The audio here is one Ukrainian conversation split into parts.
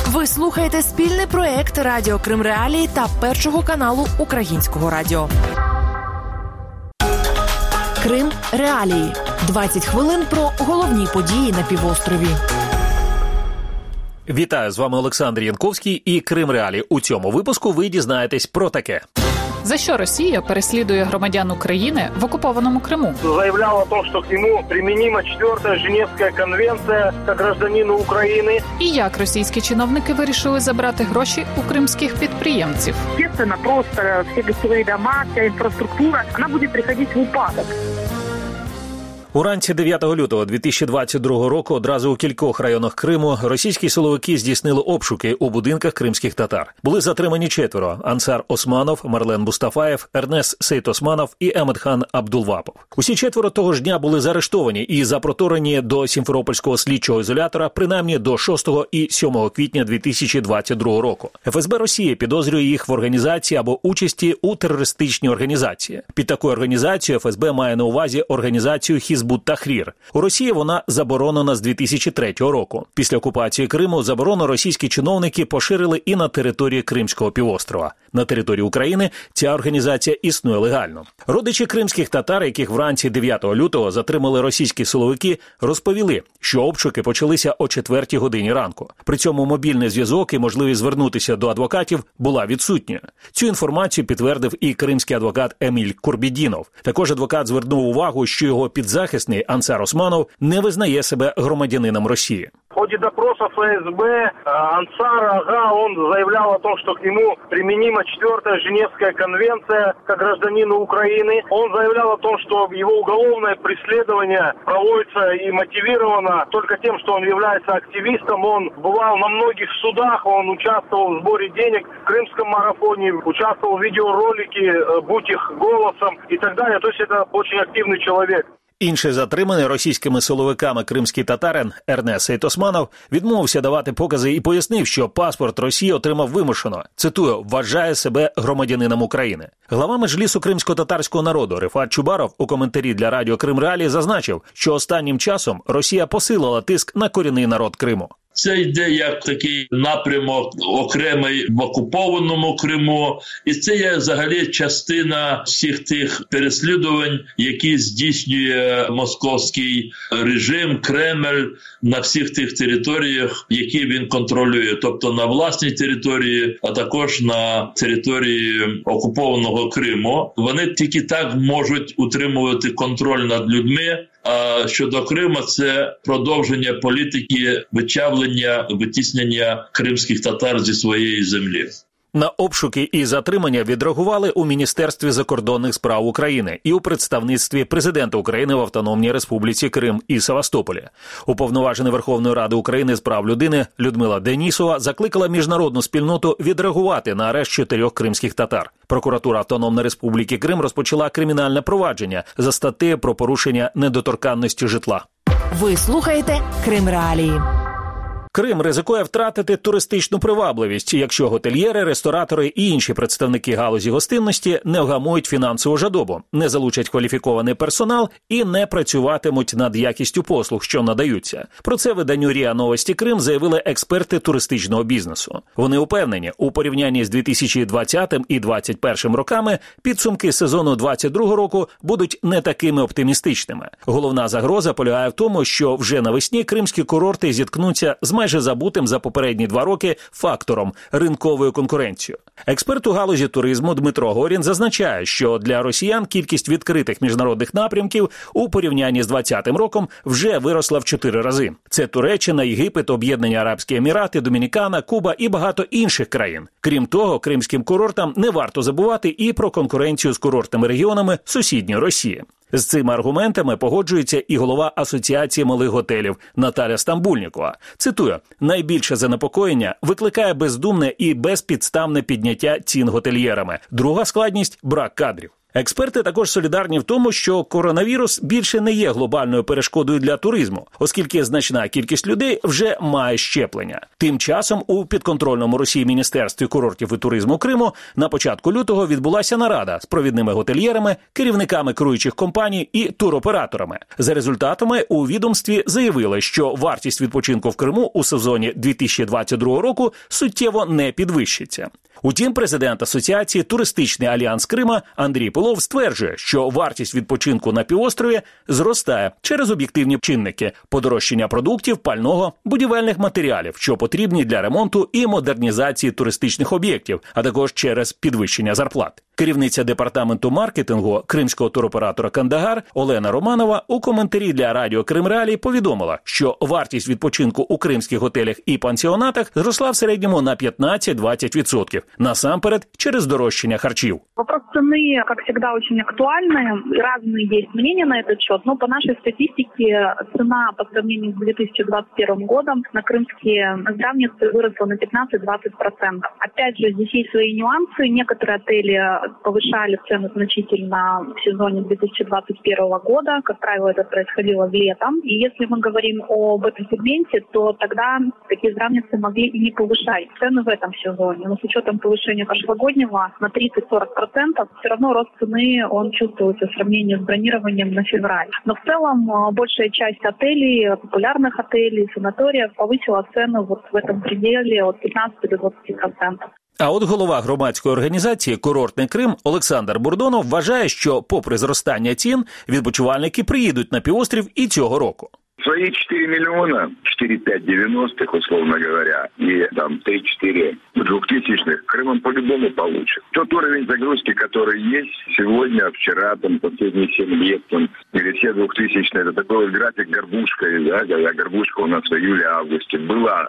Ви слухаєте спільний проєкт Радіо Крим Реалії та Першого каналу Українського радіо. Крим Реалії. 20 хвилин про головні події на півострові. Вітаю, з вами Олександр Янковський і Крим Реалії. У цьому випуску ви дізнаєтесь про таке. За що Росія переслідує громадян України в окупованому Криму? Заявлял о том, что к нему применима 4-я Женевская конвенция как гражданину Украины. І як російські чиновники вирішили забрати гроші у кримських підприємців? Естественно, просто все гостевые дома, вся инфраструктура, она будет приходить в упадок. Уранці 9 лютого 2022 року одразу у кількох районах Криму російські силовики здійснили обшуки у будинках кримських татар. Були затримані 4 – Ансар Османов, Марлен Мустафаєв, Ернес Сейт-Османов і Емедхан Абдулвапов. Усі 4 того ж дня були заарештовані і запроторені до Сімферопольського слідчого ізолятора принаймні до 6 і 7 квітня 2022 року. ФСБ Росії підозрює їх в організації або участі у терористичній організації. Під такою організацією ФСБ має на увазі організацію Хізбут-Тахрір. У Росії вона заборонена з 2003 року. Після окупації Криму заборону російські чиновники поширили і на території Кримського півострова. На території України ця організація існує легально. Родичі кримських татар, яких вранці 9 лютого затримали російські силовики, розповіли, що обшуки почалися о 4 годині ранку. При цьому мобільний зв'язок і можливість звернутися до адвокатів була відсутня. Цю інформацію підтвердив і кримський адвокат Еміль Курбідінов. Також адвокат звернув увагу, що його підзахисний Ансар Османов не визнає себе громадянином Росії. В ходе допроса ФСБ Ансар он заявлял о том, что к нему применима 4-я Женевская конвенция как гражданину Украины. Он заявлял о том, что его уголовное преследование проводится и мотивировано только тем, что он является активистом. Он бывал на многих судах, он участвовал в сборе денег в Крымском марафоне, участвовал в видеоролике «Будь их голосом» и так далее. То есть это очень активный человек. Інший затриманий російськими силовиками кримський татарин Ернес Сейт-Османов відмовився давати покази і пояснив, що паспорт Росії отримав вимушено. Цитую, вважає себе громадянином України. Глава Меджлісу кримсько-татарського народу Рифат Чубаров у коментарі для Радіо Крим Реалії зазначив, що останнім часом Росія посилила тиск на корінний народ Криму. Це йде як такий напрямок окремий в окупованому Криму. І це є взагалі частина всіх тих переслідувань, які здійснює московський режим, Кремль на всіх тих територіях, які він контролює. Тобто на власній території, а також на території окупованого Криму. Вони тільки так можуть утримувати контроль над людьми. А щодо Криму, це продовження політики вичавлення, витіснення кримських татар зі своєї землі. На обшуки і затримання відреагували у Міністерстві закордонних справ України і у представництві президента України в Автономній Республіці Крим і Севастополі. Уповноважена Верховної Ради України з прав людини Людмила Денісова закликала міжнародну спільноту відреагувати на арешт 4 кримських татар. Прокуратура Автономної Республіки Крим розпочала кримінальне провадження за статтею про порушення недоторканності житла. Ви слухаєте Крим Реалії. Крим ризикує втратити туристичну привабливість, якщо готельєри, ресторатори і інші представники галузі гостинності не вгамують фінансову жадобу, не залучать кваліфікований персонал і не працюватимуть над якістю послуг, що надаються. Про це виданню РІА Новості Крим заявили експерти туристичного бізнесу. Вони упевнені, у порівнянні з 2020 і 2021 роками підсумки сезону 2022 року будуть не такими оптимістичними. Головна загроза полягає в тому, що вже навесні кримські курорти зіткнуться з майже забутим за попередні 2 роки фактором – ринковою конкуренцією. Експерт у галузі туризму Дмитро Горін зазначає, що для росіян кількість відкритих міжнародних напрямків у порівнянні з 2020 роком вже виросла в 4 рази. Це Туреччина, Єгипет, Об'єднані Арабські Емірати, Домінікана, Куба і багато інших країн. Крім того, кримським курортам не варто забувати і про конкуренцію з курортними регіонами сусідньої Росії. З цими аргументами погоджується і голова Асоціації малих готелів Наталя Стамбульнікова. Цитую, найбільше занепокоєння викликає бездумне і безпідставне підняття цін готельєрами. Друга складність – брак кадрів. Експерти також солідарні в тому, що коронавірус більше не є глобальною перешкодою для туризму, оскільки значна кількість людей вже має щеплення. Тим часом у підконтрольному Росії Міністерстві курортів і туризму Криму на початку лютого відбулася нарада з провідними готельєрами, керівниками керуючих компаній і туроператорами. За результатами у відомстві заявили, що вартість відпочинку в Криму у сезоні 2022 року суттєво не підвищиться. Утім, президент Асоціації «Туристичний альянс Крима» Андрій Полов стверджує, що вартість відпочинку на півострові зростає через об'єктивні чинники – подорожчання продуктів, пального, будівельних матеріалів, що потрібні для ремонту і модернізації туристичних об'єктів, а також через підвищення зарплат. Керівниця департаменту маркетингу кримського туроператора «Кандагар» Олена Романова у коментарі для радіо Крим Реалії повідомила, що вартість відпочинку у кримських готелях і пансіонатах зросла в середньому на 15-20%. Насамперед, через дорожчання харчів. Вопрос цены, как всегда, очень актуальный. Разные есть мнения на этот счет, но по нашей статистике цена по сравнению с 2021 годом на крымские здравницы выросла на 15-20%. Опять же, здесь есть свои нюансы. Некоторые отели повышали цены значительно в сезоне 2021 года. Как правило, это происходило летом. И если мы говорим об этом сегменте, то тогда такие здравницы могли и не повышать цены в этом сезоне. Но с учетом повышения прошлогоднего на 30-40%, все равно рост цены, он чувствуется в сравнении с бронированием на февраль. Но в целом большая часть отелей, популярных отелей, санаториев повысила цены вот в этом пределе от 15 до 20%. А от голова громадської організації «Курортний Крим» Олександр Бурдонов вважає, що попри зростання цін, відпочивальники приїдуть на півострів і цього року. Свои 4 миллиона, 4-5 90-х, условно говоря, и там 3-4 2000-х Крымом по-любому получит. Тот уровень загрузки, который есть сегодня, вчера, там, последние 7 лет, там, или все 2000-е, это такой вот график горбушкой, да, когда горбушка у нас в июле-августе была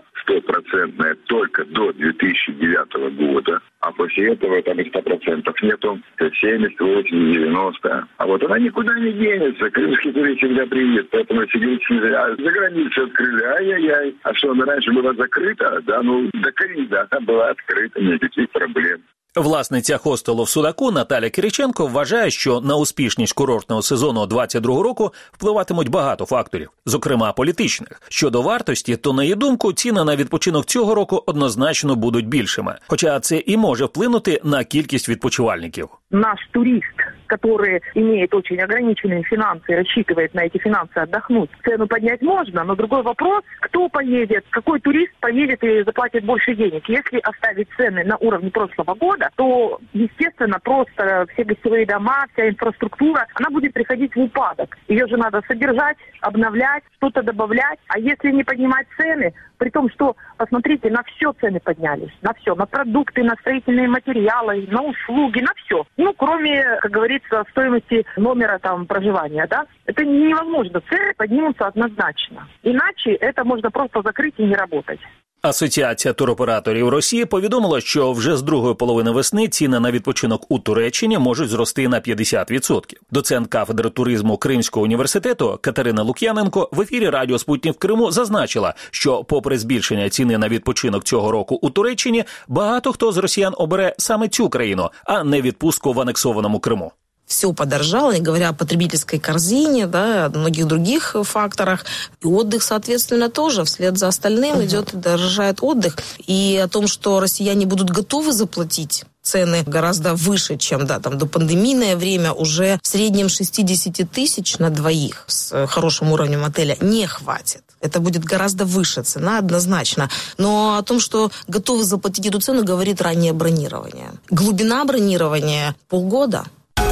100% только до 2009 года, а после этого там и 100% нету, 70, 80, 90. А вот она никуда не денется, крымский турист всегда приедет, поэтому сидите, за границей открыли, ай-яй-яй. А что, она раньше была закрыта? Да, ну, до ковида она была открыта, никаких проблем. Власниця хостелу в Судаку Наталя Кириченко вважає, що на успішність курортного сезону 2022 року впливатимуть багато факторів, зокрема політичних. Щодо вартості, то, на її думку, ціни на відпочинок цього року однозначно будуть більшими. Хоча це і може вплинути на кількість відпочивальників. Наш турист, который имеет очень ограниченные финансы и рассчитывает на эти финансы отдохнуть, цену поднять можно, но другой вопрос, кто поедет, какой турист поедет и заплатит больше денег. Если оставить цены на уровне прошлого года, то, естественно, просто все гостевые дома, вся инфраструктура, она будет приходить в упадок. Ее же надо содержать, обновлять, что-то добавлять. А если не поднимать цены, при том, что, посмотрите, на все цены поднялись, на все, на продукты, на строительные материалы, на услуги, на все. Ну, кроме, как говорится, стоимости номера там проживания, да. Это невозможно, цены поднимутся однозначно. Иначе это можно просто закрыть и не работать. Асоціація туроператорів Росії повідомила, що вже з другої половини весни ціни на відпочинок у Туреччині можуть зрости на 50%. Доцент кафедри туризму Кримського університету Катерина Лук'яненко в ефірі радіо «Спутник» в Криму зазначила, що попри збільшення ціни на відпочинок цього року у Туреччині, багато хто з росіян обере саме цю країну, а не відпустку в анексованому Криму. Все подорожало, не говоря о потребительской корзине, да, о многих других факторах. И отдых, соответственно, тоже вслед за остальным идет и дорожает отдых. И о том, что россияне будут готовы заплатить цены гораздо выше, чем там до пандемийное время, уже в среднем 60 тысяч на двоих с хорошим уровнем отеля не хватит. Это будет гораздо выше цена, однозначно. Но о том, что готовы заплатить эту цену, говорит раннее бронирование. Глубина бронирования – полгода.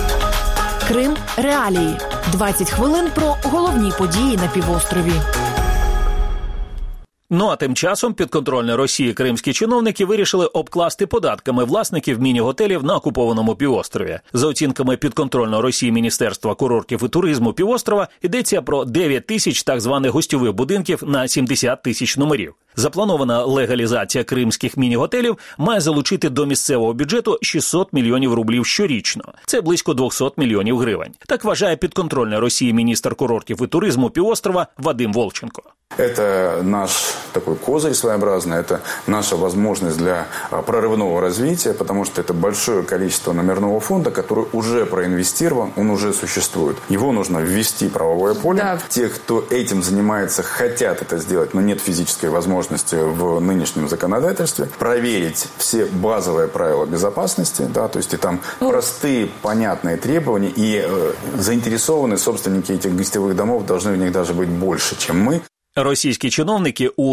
Крим Реалії. 20 хвилин про головні події на півострові. Ну а тим часом підконтрольні Росії кримські чиновники вирішили обкласти податками власників міні-готелів на окупованому півострові. За оцінками підконтрольного Росії Міністерства курортів і туризму півострова, йдеться про 9 тисяч так званих гостьових будинків на 70 тисяч номерів. Запланована легалізація кримських міні-готелів має залучити до місцевого бюджету 600 мільйонів рублів щорічно. Це близько 200 мільйонів гривень. Так вважає підконтрольний Росії міністр курортів і туризму півострова Вадим Волченко. Это наш такой козырь своеобразный, это наша возможность для прорывного развития, потому что это большое количество номерного фонда, который уже проинвестирован, он уже существует. Его нужно ввести в правовое поле. Да. Те, кто этим занимается, хотят это сделать, но нет физической возможности в нынешнем законодательстве, проверить все базовые правила безопасности, да, то есть и там простые, понятные требования, и заинтересованные собственники этих гостевых домов должны в них даже быть больше, чем мы. Російські чиновники у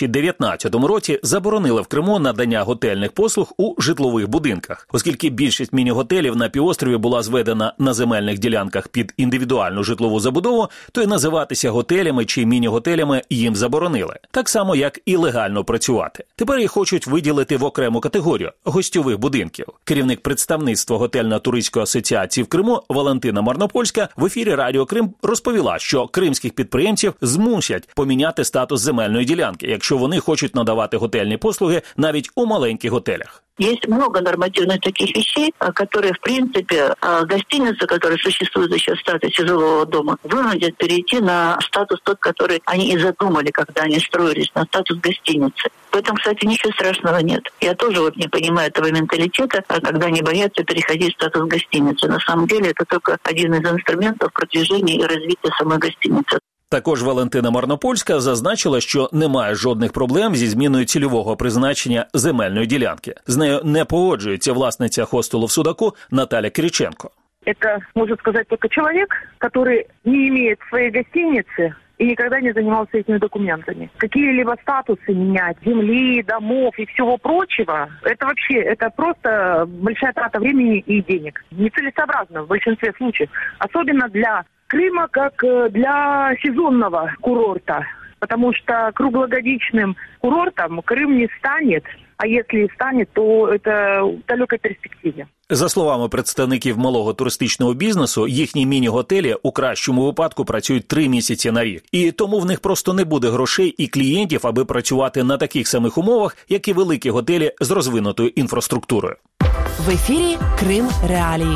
2019 році заборонили в Криму надання готельних послуг у житлових будинках. Оскільки більшість міні-готелів на півострові була зведена на земельних ділянках під індивідуальну житлову забудову, то й називатися готелями чи міні-готелями їм заборонили. Так само, як і легально працювати. Тепер їх хочуть виділити в окрему категорію – гостьових будинків. Керівник представництва готельно-туристської асоціації в Криму Валентина Марнопольська в ефірі Радіо Крим розповіла, що кримських підприємців змусять поміняти статус земельної ділянки, якщо вони хочуть надавати готельні послуги навіть у маленьких готелях. Есть много нормативных таких вещей, которые, в принципе, гостиницы, которые существуют еще в статусе жилого дома, вынудят перейти на статус тот, который они и задумали, когда они строились, на статус гостиницы. В этом, кстати, ничего страшного нет. Я тоже не понимаю этого менталитета, когда они боятся переходить в статус гостиницы. На самом деле это только один из инструментов продвижения и развития самой гостиницы. Також Валентина Марнопольська зазначила, що немає жодних проблем зі зміною цільового призначення земельної ділянки. З нею не погоджується власниця хостелу в Судаку Наталя Кириченко. Это, может сказать, только человек, который не имеет своей гостиницы и никогда не занимался этими документами. Какие-либо статусы менять, земли, домов и всего прочего, это вообще, это просто большая трата времени и денег. Нецелесообразно в большинстве случаев, особенно для Крыма как для сезонного курорта, потому что круглогодичным курортом Крым не станет, а если и станет, то это в далекой перспективе. За словами представників малого туристичного бізнесу, їхні міні-готелі у кращому випадку працюють 3 місяці на рік. І тому в них просто не буде грошей і клієнтів, аби працювати на таких самих умовах, як і великі готелі з розвинутою інфраструктурою. В ефірі Крим Реалії.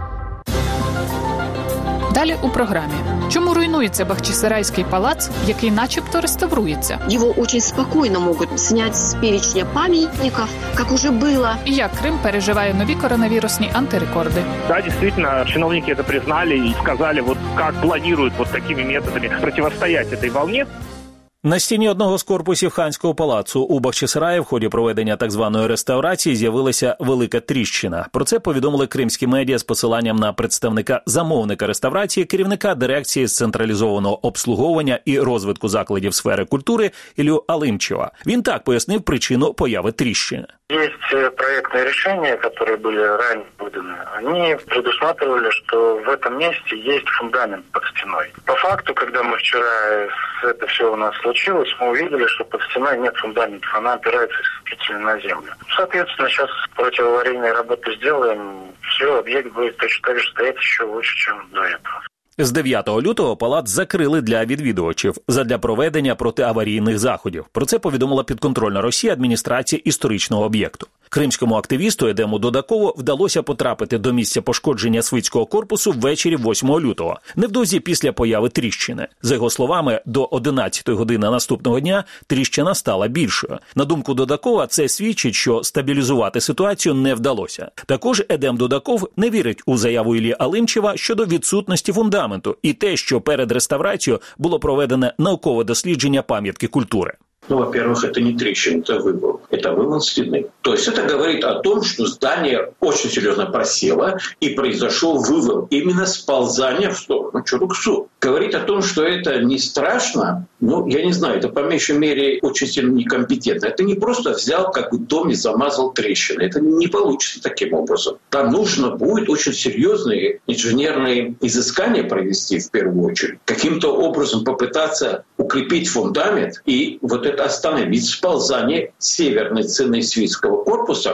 Далі у програмі. Чому руйнується Бахчисарайський палац, який начебто реставрується? Его очень спокойно могут снять с перечня памятников, как уже было. І як Крим переживає нові коронавірусні антирекорди? Да, действительно, чиновники это признали и сказали, вот как планируют вот такими методами противостоять этой волне. На стіні одного з корпусів Ханського палацу у Бахчисараї в ході проведення так званої реставрації з'явилася велика тріщина. Про це повідомили кримські медіа з посиланням на представника замовника реставрації, керівника дирекції з централізованого обслуговування і розвитку закладів сфери культури Ілью Алимчева. Він так пояснив причину появи тріщини. Есть проектные решения, которые были ранее выданы. Они предусматривали, что в этом месте есть фундамент под стеной. По факту, когда мы вчера это все у нас случилось, мы увидели, что под стеной нет фундаментов, она опирается исключительно на землю. Соответственно, сейчас противоаварийные работы сделаем, все, объект будет точно так же стоять еще лучше, чем до этого. З 9 лютого палац закрили для відвідувачів задля проведення протиаварійних заходів. Про це повідомила підконтрольна Росії адміністрація історичного об'єкту. Кримському активісту Едему Додакову вдалося потрапити до місця пошкодження свитського корпусу ввечері 8 лютого, невдовзі після появи тріщини. За його словами, до 11 години наступного дня тріщина стала більшою. На думку Додакова, це свідчить, що стабілізувати ситуацію не вдалося. Також Едем Додаков не вірить у заяву Іллі Алимчева щодо відсутності фундаменту і те, що перед реставрацією було проведене наукове дослідження пам'ятки культури. Ну, во-первых, это не трещина, это вывал. Это вывал стены. То есть это говорит о том, что здание очень серьезно просело и произошел вывал. Именно сползание в сторону Чуруксу. Говорит о том, что это не страшно, ну, я не знаю, это по меньшей мере очень сильно некомпетентно. Это не просто взял, как в доме, замазал трещины. Это не получится таким образом. Там нужно будет очень серьезные инженерные изыскания провести в первую очередь. Каким-то образом попытаться укрепить фундамент и вот это остановить сползание северной стены свитского корпуса.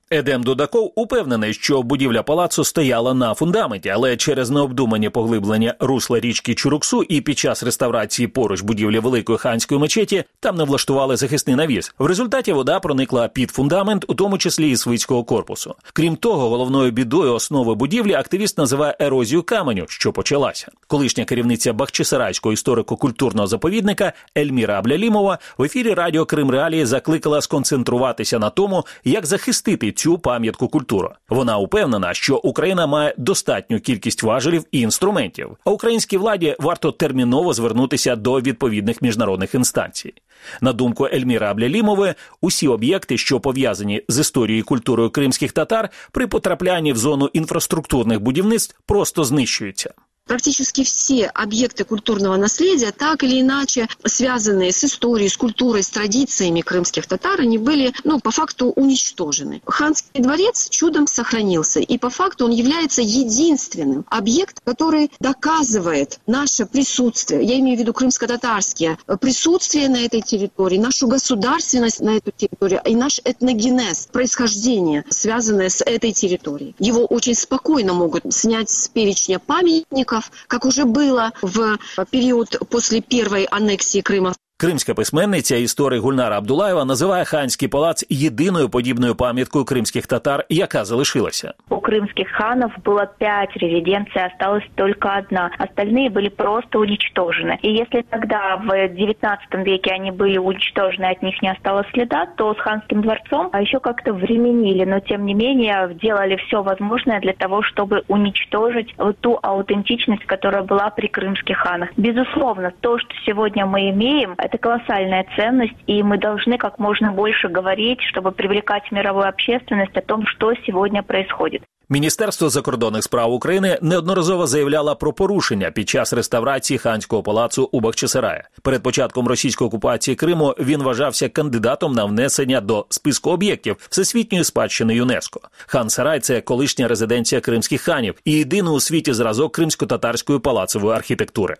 Едем Дудаков упевнений, що будівля палацу стояла на фундаменті, але через необдумані поглиблення русла річки Чуруксу і під час реставрації поруч будівлі Великої ханської мечеті там не влаштували захисний навіс. В результаті вода проникла під фундамент, у тому числі і свитського корпусу. Крім того, головною бідою основи будівлі активіст називає ерозію каменю, що почалася. Колишня керівниця Бахчисарайського історико-культурного заповідника Ельміра Аблялімова в ефірі радіо Крим Реалії закликала сконцентруватися на тому, як захистити цю пам'ятку культури. Вона упевнена, що Україна має достатню кількість важелів і інструментів, а українській владі варто терміново звернутися до відповідних міжнародних інстанцій. На думку Ельміри Аблялімової, усі об'єкти, що пов'язані з історією і культурою кримських татар, при потраплянні в зону інфраструктурних будівництв просто знищуються. Практически все объекты культурного наследия, так или иначе связанные с историей, с культурой, с традициями крымских татар, они были, по факту уничтожены. Ханский дворец чудом сохранился, и по факту он является единственным объектом, который доказывает наше присутствие, я имею в виду крымско-татарские, присутствие на этой территории, нашу государственность на эту территорию и наш этногенез, происхождение, связанное с этой территорией. Его очень спокойно могут снять с перечня памятников, как уже было в период после первой аннексии Крыма. Кримська письменниця, історик Гульнара Абдулаєва називає Ханський палац єдиною подібною пам'яткою кримських татар, яка залишилася. У крымских ханов было 5 резиденций, осталась только одна. Остальные были просто уничтожены. И если тогда в 19 веке они были уничтожены, от них не осталось следа, то с Ханским дворцом еще как-то временили, но тем не менее делали все возможное для того, чтобы уничтожить ту аутентичность, которая была при крымских ханах. Безусловно, то, что сегодня мы имеем, это колоссальная ценность, и мы должны как можно больше говорить, чтобы привлекать мировую общественность о том, что сегодня происходит. Міністерство закордонних справ України неодноразово заявляло про порушення під час реставрації Ханського палацу у Бахчисараї. Перед початком російської окупації Криму він вважався кандидатом на внесення до списку об'єктів Всесвітньої спадщини ЮНЕСКО. Хан-Сарай – це колишня резиденція кримських ханів і єдиний у світі зразок кримсько-татарської палацової архітектури.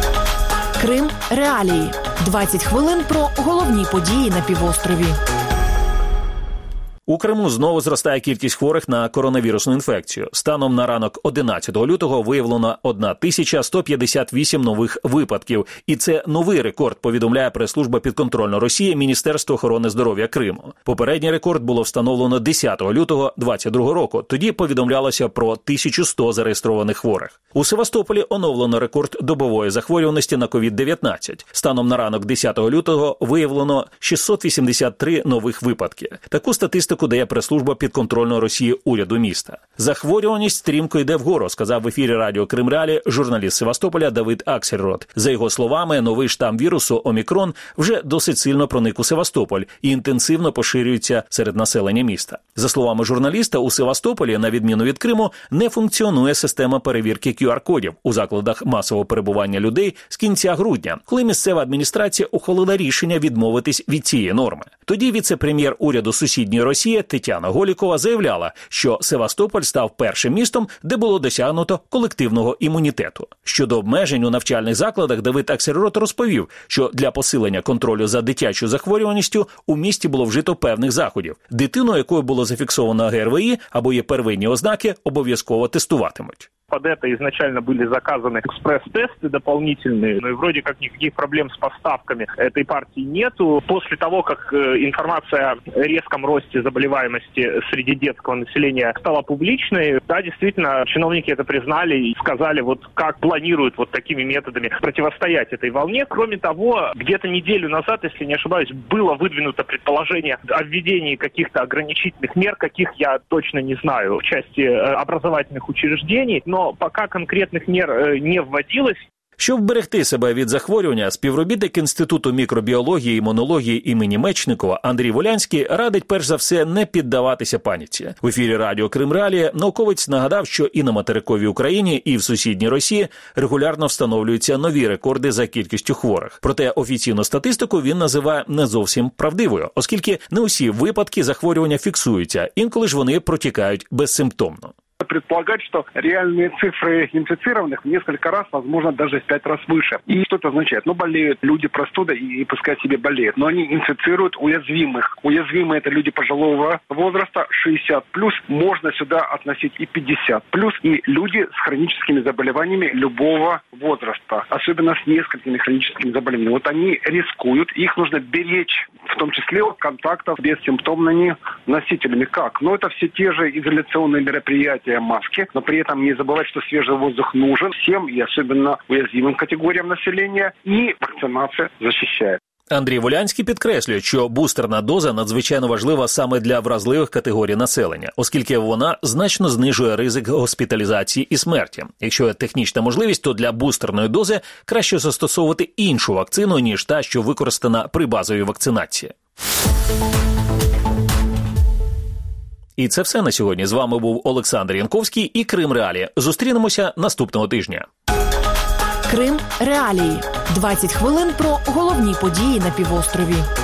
Крим Реалії. 20 хвилин про головні події на півострові. У Криму знову зростає кількість хворих на коронавірусну інфекцію. Станом на ранок 11 лютого виявлено 1158 нових випадків. І це новий рекорд, повідомляє прес-служба підконтрольної Росії Міністерства охорони здоров'я Криму. Попередній рекорд було встановлено 10 лютого 2022 року. Тоді повідомлялося про 1100 зареєстрованих хворих. У Севастополі оновлено рекорд добової захворюваності на COVID-19. Станом на ранок 10 лютого виявлено 683 нових випадки. Таку статистику дає прес-служба підконтрольної Росії уряду міста. Захворюваність стрімко йде вгору, сказав в ефірі радіо Крим Реалії журналіст Севастополя Давид Аксельрод. За його словами, новий штам вірусу Омікрон вже досить сильно проник у Севастополь і інтенсивно поширюється серед населення міста. За словами журналіста, у Севастополі, на відміну від Криму, не функціонує система перевірки QR-кодів у закладах масового перебування людей з кінця грудня, коли місцева адміністрація ухвалила рішення відмовитись від цієї норми. Тоді віце-прем'єр уряду сусідньої Росії Тетяна Голікова заявляла, що Севастополь став першим містом, де було досягнуто колективного імунітету. Щодо обмежень у навчальних закладах, Давид Аксельрод розповів, що для посилення контролю за дитячою захворюваністю у місті було вжито певних заходів. Дитину, якою було зафіксовано ГРВІ або є первинні ознаки, обов'язково тестуватимуть. Под это изначально были заказаны экспресс-тесты дополнительные, но и вроде как никаких проблем с поставками этой партии нету. После того, как информация о резком росте заболеваемости среди детского населения стала публичной, да, действительно, чиновники это признали и сказали, как планируют такими методами противостоять этой волне. Кроме того, где-то неделю назад, если не ошибаюсь, было выдвинуто предположение о введении каких-то ограничительных мер, каких я точно не знаю, в части образовательных учреждений, но пока конкретних мер не вводилось. Щоб вберегти себе від захворювання, співробітник Інституту мікробіології і імунології імені Мечникова Андрій Волянський радить перш за все не піддаватися паніці. В ефірі радіо Крим Реалії науковець нагадав, що і на материковій Україні, і в сусідній Росії регулярно встановлюються нові рекорди за кількістю хворих. Проте офіційну статистику він називає не зовсім правдивою, оскільки не усі випадки захворювання фіксуються, інколи ж вони протікають безсимптомно. предполагать, что реальные цифры инфицированных в несколько раз, возможно, даже в 5 раз выше. И что это означает? Болеют люди простудой и пускай себе болеют, но они инфицируют уязвимых. Уязвимые это люди пожилого возраста, 60+, можно сюда относить и 50+, и люди с хроническими заболеваниями любого возраста, особенно с несколькими хроническими заболеваниями. Вот они рискуют, их нужно беречь, в том числе от контактов с бессимптомными носителями. Как? Это все те же изоляционные мероприятия, маски, но при этом не забывать, что свежий воздух нужен всем и особенно уязвимым категориям населения, и вакцинация защищает. Андрій Волянський підкреслює, що бустерна доза надзвичайно важлива саме для вразливих категорій населення, оскільки вона значно знижує ризик госпіталізації і смерті. Якщо є технічна можливість, то для бустерної дози краще застосовувати іншу вакцину, ніж та, що використана при базовій вакцинації. І це все на сьогодні. З вами був Олександр Янковський і Крим Реалії. Зустрінемося наступного тижня. Крим Реалії. 20 хвилин про головні події на півострові.